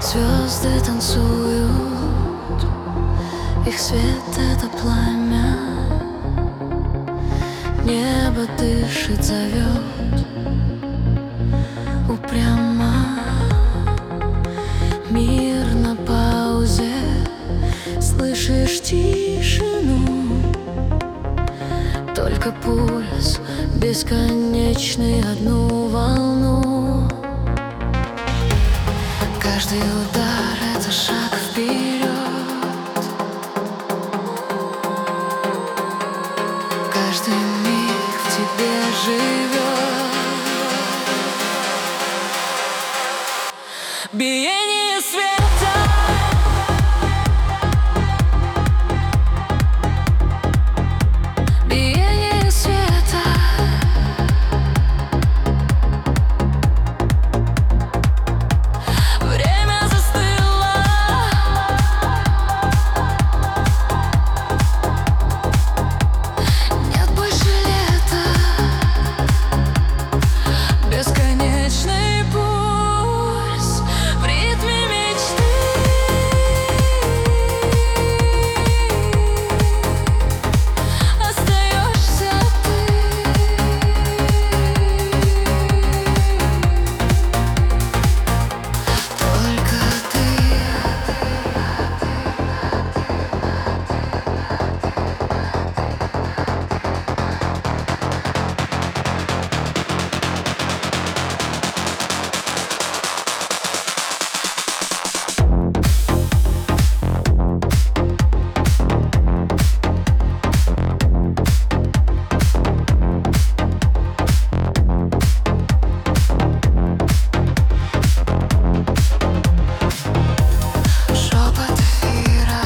Звезды танцуют, их свет — это пламя. Небо дышит, зовет упрямо. Мир на паузе, слышишь тишину. Только пульс бесконечный, одну волну. Каждый удар — это шаг вперед. Каждый миг в тебе живет. Биение света. Биение света. Время застыло. Нет больше лета. Бесконечный пульс в ритме мечты. Остаешься ты. Только ты. Шепот эфира,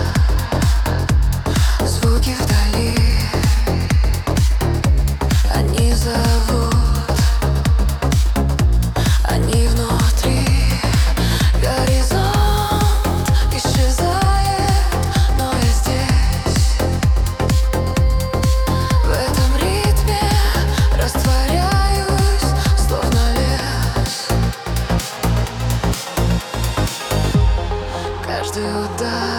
звуки вдали. Они зовут, они внутри. Горизонт исчезает, но я здесь. В этом ритме растворяюсь, словно лес. Каждый удар